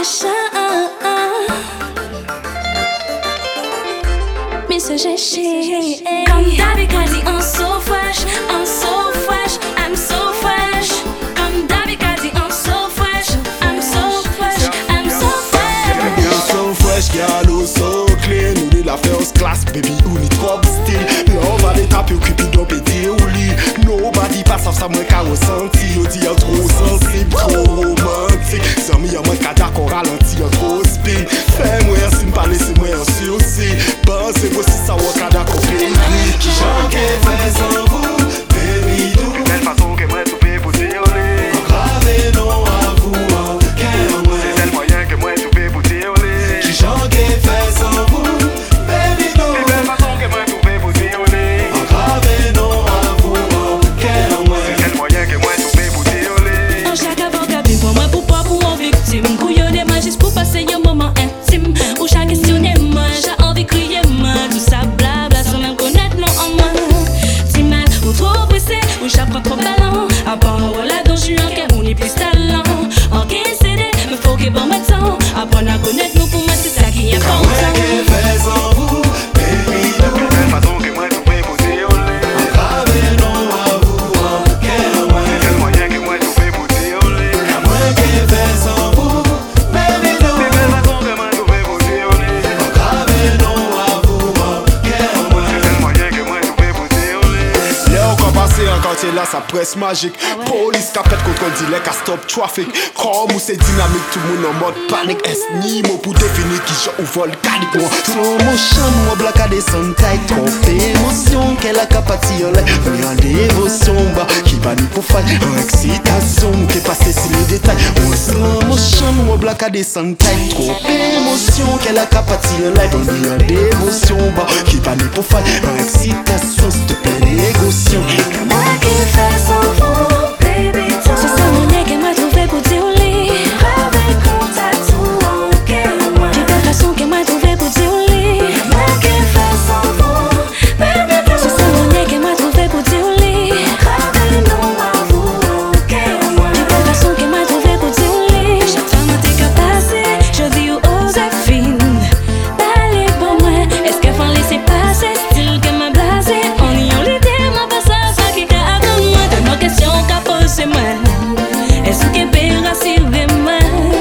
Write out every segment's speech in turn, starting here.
Mr. Jeshi. Comme d'habitude, I'm so fresh, I'm so fresh, I'm so fresh. Comme d'habitude, I'm so fresh, I'm so fresh, I'm so fresh. You're so fresh, girl, so clean. Nous la first class, baby, ou ni trop style. Love à l'étape, you keep it up et dire ou lit. Nobody passe ça, moi qu'à ressentir. Yo dit y'a trop sensible, trop romantique. Sans mi y'a moi qu'à d'accord ralenti, y'a trop speed. Fais-moi un signe, pas laissez-moi un sursis. Pensez vous si ça va qu'à d'accord baby. Qui j'en qu'est fait sans vous, baby do. Belle façon que moi trouvé pour dire les. Gravé non à vous, qu'est-ce moi. C'est tel moyen que moi trouvé pour dire les. Qui j'en qu'est fait sans vous, baby do. Belle façon que moi trouvé pour dire les. Gravé non à vous, qu'est-ce moi. C'est tel moyen que moi trouvé pour dire les. En chaque avocat, pour moi, pour pas pour mon victime. Couillonner moi juste pour passer un moment intime. Ou chaque questionner moi, j'ai envie de crier moi. Tout ça blabla sans même connaître non en moi. Si mal ou trop pressé, ou j'apprends trop ballon. À part voilà dont je suis en quai, on est plus talent. En qui CD, me faut que bon maintenant. Apprendre à connaître nous pour moi, c'est ça qui est important. Moi qui fais sans vous, baby do. Belle façon que moi trouvé pour dire les. Gravé non à vous, qu'est-ce moi. C'est tel moyen que moi trouvé pour dire les. Moi qui fais sans vous, baby do. Belle façon que moi trouvé pour dire les. Gravé non à vous, qu'est-ce moi. C'est tel moyen que moi trouvé pour dire les. Léo quand passé en quartier là, ça presse magique. Police capette contre le dilek à stop traffic. Comme où c'est dynamique, tout le monde en mode panique. Est-ce ni mot pour définir qui j'en ou volcanique moi. Slow motion, moi black à descendre tight. Trop d'émotion, qu'elle a capacité en l'air. En dévotion, bah, qui va nous pour faire. En excitation, qui passe sur les détails. Oh, slow motion, moi black à descendre tight. Trop d'émotion, qu'elle a capacité en l'air. En dévotion, bah, qui va nous pour faire. En excitation, s'il te plaît, négociant. Moi qui fais sans vous, baby do. C'est ça mon nez qui m'a trouvé pour dire les. Avec contact ou ok moi. J'ai pas façon qui m'a trouvé pour dire les. Moi qui fais sans vous, baby do. C'est ça mon nez qui m'a trouvé pour dire les. Avec non à vous, ok moi. J'ai pas façon qui m'a trouvé pour dire les. Chaque femme t'es capacité, je dis aux affines. D'aller pour moi, est-ce qu'elle va laisser passer? Style que m'a blasé, on y a l'idée, m'a pas ça qui garde moi. T'as nos questions qu'à poser moi. Est-ce que peut rassurer moi?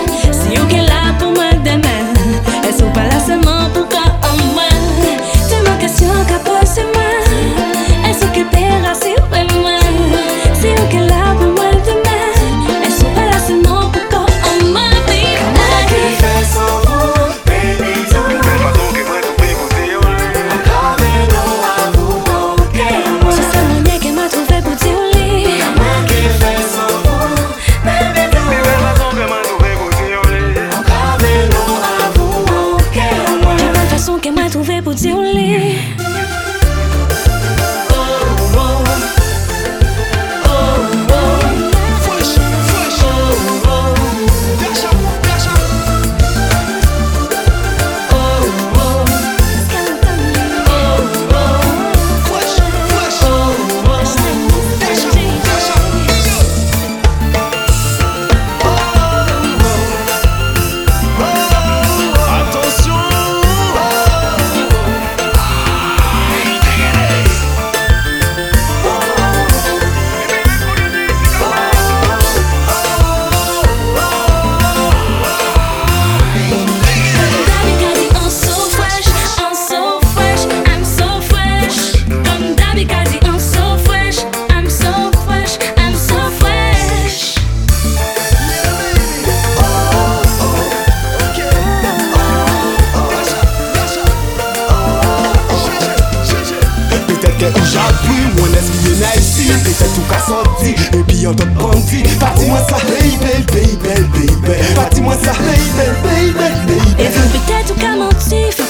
Si on est là pour moi demain, est-ce qu'on pas là seulement pour qu'à moi? T'as nos questions qu'à poser moi. Est-ce que peut rassurer moi? Si on est là pour moi demain, est-ce qu'on pas là seulement pour qu'à moi? Moi qui fais sans vous, baby do. Belle façon que moi trouvé pour dire les. Gravé non à vous, qu'est-ce moi. C'est ça mon nez qui m'a trouvé pour dire les. Moi qui fais sans vous, baby do. Belle façon que moi trouvé pour dire les. Gravé non à vous, qu'est-ce moi. J'ai pas de façon qu'elle m'a trouvé pour dire les. J'appuie, mon esprit est ici. Peut-être tout qu'à sorti, et puis en d'autres bandits. Partis-moi ça, baby, baby, baby. Partis-moi ça, baby, baby, baby. Et vous peut-être tout qu'à mentir.